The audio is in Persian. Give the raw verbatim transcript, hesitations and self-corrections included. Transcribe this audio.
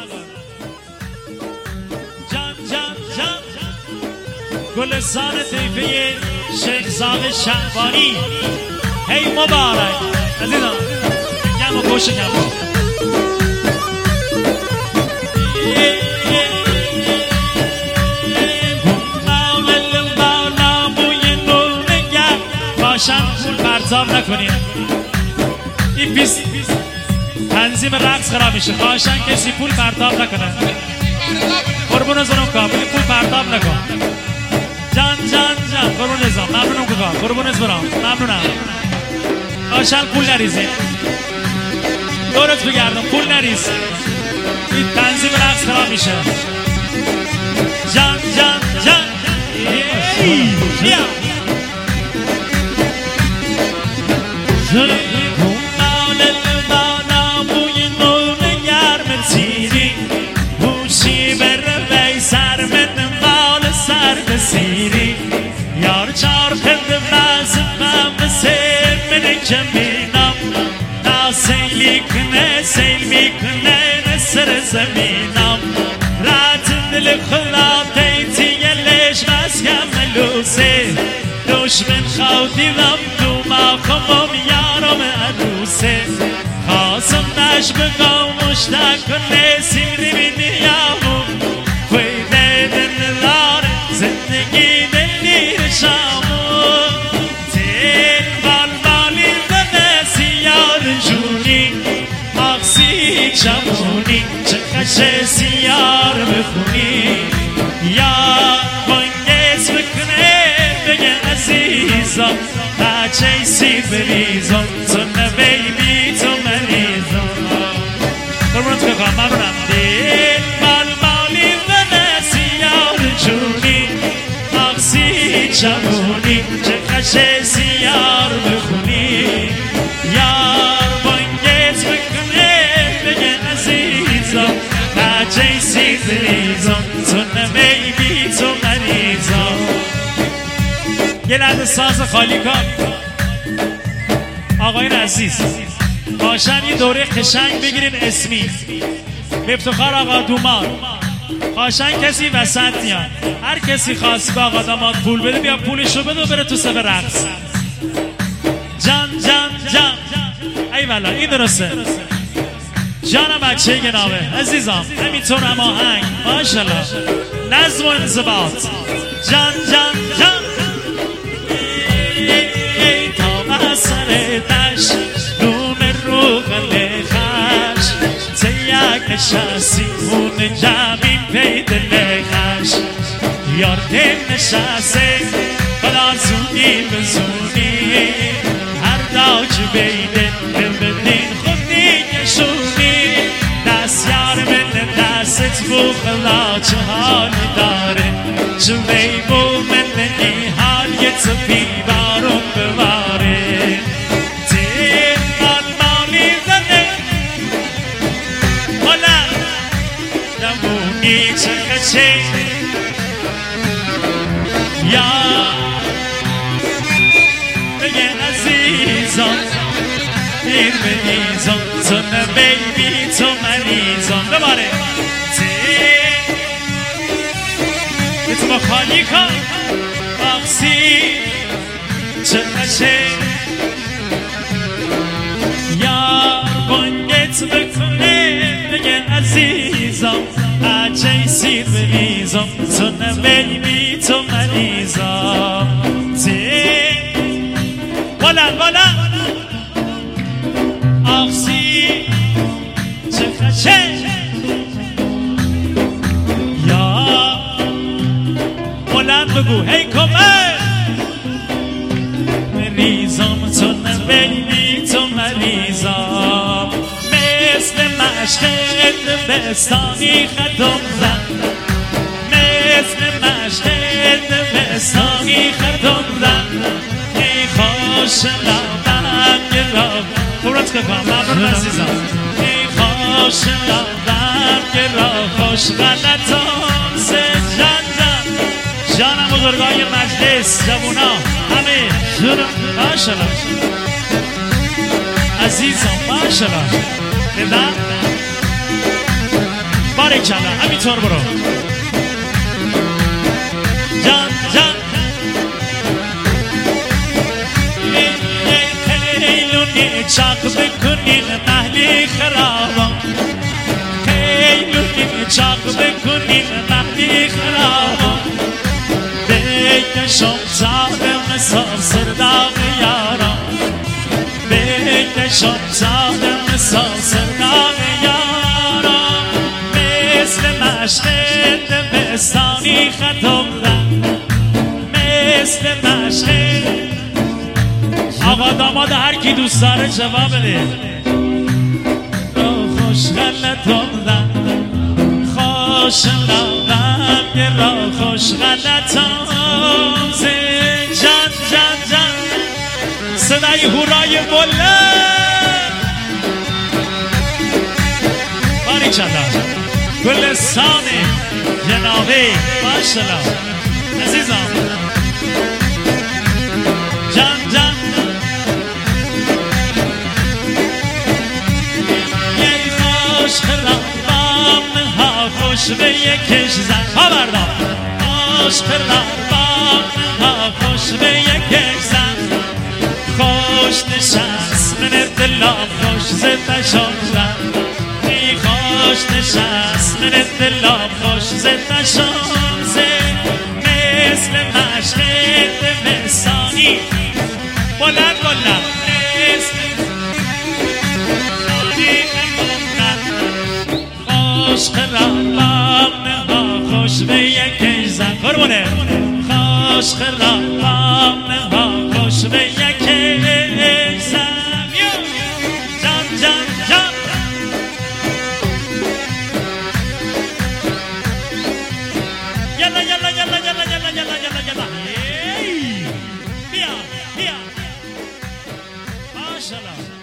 جان جان جان گلستان طیفه شیخ زاغ شهبانی هی مبارک عزیزان گم و کوش گم کاشن پول پرتاب نکنین این پیس تنظیم رقص خراب میشه کاشن کسی پول پرتاب نکنه قربون زنم که پول پرتاب نکن جان جان جان قربون ازم ممنونم که قربون از برام ممنونم کاشن پول نریزی دورت بگردم پول نریز این تنظیم رقص خراب میشه جان جان جان بیا مال البانا بوی نون گرم تیری بوشی بر وی سر من مال سر بسیری یار چار خند مزمم بسیر من کمینم نا سیلی کنه سیل میکنه نسر زمینم رات دل خلاطیتی یلیش مسکم ملوسه دشمن خودیدم تو ما خمم یارم عروسه خواستم نش بگم مشتاق کنه سیری بینی یامو خویده دن داره زندگی دلیر شامو تین بال بالی دنه سیار جونی آقسی چمونی چکش سیار بخونی یا بانگیز بکنه بگه عزیزم بچه سی بریزم تو نه بیبی تو مریزم قربونت که خواهم ممنونم دل مال مالی و نسیار جونی آقسی چمونی چکش سیار بخونی یار بانگیز بکنه بگه عزیزم بچه سی بریزم تو نه بیبی تو مریزم یه لحظه ساز خالی کن آقایون عزیز کاشن یه دوره قشنگ بگیریم اسمی به افتخار آقا دومان کاشن کسی وسط نیاد هر کسی خواست به آقا داماد پول بده بیا پولشو بده و بره تو سبه رقص جان جان جان ای والا این درسته جانم بچه گنابه عزیزم همینطور هماهنگ ماشالله نظم و انضباط جان جان جان سر دشت نوم رو قله خش تیک نشستی اون جمعین پید لخش یار دل نشسته خدا زونی بزونی هر داج بیده ببینین خودی کشونی دست یار من دستت بو خلا چه حالی داره چه بیبو من این حال یه تپی بارون بباره چکچه یا بگه عزیزم دیر بگیزم تو نه بیبی تو مریزم دوباره یه تو با خالی کن باقسی چکچه یا بانگت بکنه بگه عزیزم بچه سیر بریزم تو نه بیبی تو مریزم بلند بلند آقسی چه خچه یا بلند بگو هی کمه مریزم تو نه بیبی تو مریزم مثل مشقت بستانی خدم زن مثل مشقت بستانی خدم زن ای خوش لبم گرام قربت که کنم ممنون عزیزم ای خوش لبم گرام خوش غلطان سه جان جان جانم بزرگای مجلس جوونا همه جونم ماشالله عزیزم ماشالله دیدم باریکلا همینطور برو جان جان خیلونی چاق بکنین محلی خرابا خیلونی چاق بکنین محلی خرابا بکشم زادم سال سرداغ یارا بکشم زادم سال سرداغ یارا مثل مشق دبستانی خطوبدم مثل مشق آقا داماد هر کی دوست داره جواب بده خوش غلطوندم خوش لبم یه را خوش غلطم جان جان جان صدای هورای بلند باریکلا گلستان جنابی ماشالله عزیزم جان جان یه خوش خرابم ها خوش به یکش زن ها بردم خوش خرابم ها خوش به یکش زن خوش نشست من دلم خوش زنده شدن ای خوش نشست من دلم خوش زنده شدن مثل مشق دبستانی بلند بلند مثل خوش خرابم ها خوش به یکی زن قربونه خوش خرابم ها خوش به یکی زن جان جان جان یلا یلا یلا یلا یلا یلا یلا یلا بیا بیا ماشالله